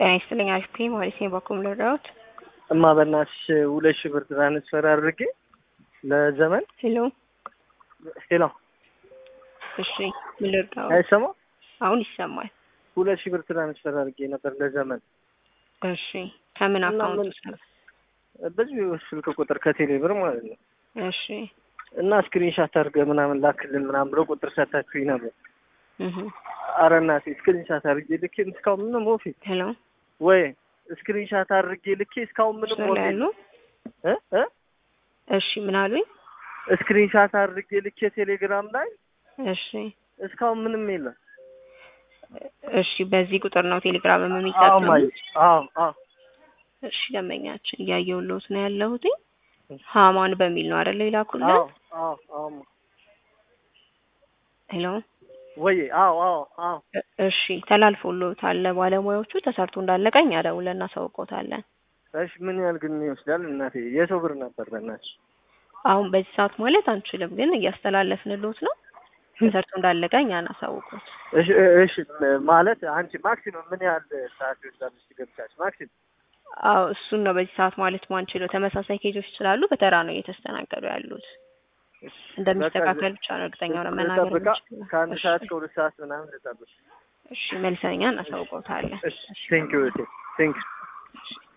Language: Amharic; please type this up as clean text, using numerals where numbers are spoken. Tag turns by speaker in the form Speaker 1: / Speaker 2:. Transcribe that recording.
Speaker 1: ጤና ይስጥልኝ አሽፒ ማለት ነው በኩል ለራውት
Speaker 2: እማ በእናትሽ 2000 ብር ትራንስፈር አድርጌ ለዘመን
Speaker 1: ሄሎ እሺ ምን ልርዳው?
Speaker 2: አይሰማ
Speaker 1: አሁን ይሰማል።
Speaker 2: 2000 ብር ትራንስፈር አድርጌ ነበር ለዘመን።
Speaker 1: እሺ ከምን አካውንት ነው?
Speaker 2: በዚህ ስልክ ቁጥር ከቴሌ ብር ማለት ነው።
Speaker 1: እሺ
Speaker 2: እና ስክሪንሻት አድርገህ ምናምን ላክልን ምናምን ብሎ ቁጥር ሰጣችሁኝ ነበር። ኧረ እናቴ ስክሪንሻት አድርጌ ልኬ እስካሁን ምንም ወፍ
Speaker 1: ሄሎ
Speaker 2: ወይ ስክሪንሻት አድርጌ ልኬ እስካሁን ምንም ወፍ
Speaker 1: እሺ ምን አሉኝ?
Speaker 2: ስክሪንሻት አድርጌ ልኬ ቴሌግራም ላይ
Speaker 1: እሺ
Speaker 2: እስካሁን ምንም የለም።
Speaker 1: እሺ በዚህ ቁጥር ነው ቴሌግራም የሚጠቀሙት?
Speaker 2: አዎ
Speaker 1: እሺ ደንበኛችን እያየሁልዎት ነው ያለሁት። ሃማን በሚል ነው አይደል ይላኩልኝ?
Speaker 2: አዎ
Speaker 1: ሄሎ
Speaker 2: ወይ አዎ
Speaker 1: እሺ ተላልፎልዎታል። ባለሙያዎቹ ተሰርቶ እንዳለቀኝ ደውለን እናሳውቅዎታለን።
Speaker 2: እሺ ምን ያህል ግን ይወስዳል እናቴ? የሰው ብር ነበር በእናትሽ።
Speaker 1: አሁን በዚህ ሰዓት ማለት አንችልም፣ ግን እያስተላለፍንልዎት ነው። ተሰርቶ እንዳለቀኝ እናሳውቅዎት።
Speaker 2: እሺ ማለት አንቺ ማክሲመም ምን ያህል ሰዓት ይወስዳል ገብቻለሽ? ማክሲመም
Speaker 1: አዎ እሱን ነው በዚህ ሰዓት ማለት ማንችለው። ተመሳሳይ ኬዞች ስላሉ በተራ ነው እየተስተናገዱ ያሉት። እንደሚስተካከል ብቻ ነው እርግጠኛ ሆነን መናገር የምንችለው።
Speaker 2: ከአንድ ሰዓት ከሁለት ሰዓት ምናምን ልጠብቅ።
Speaker 1: እሺ መልሰኛ እናሳውቅዎታለን።
Speaker 2: እሺ ቴንክ ዩ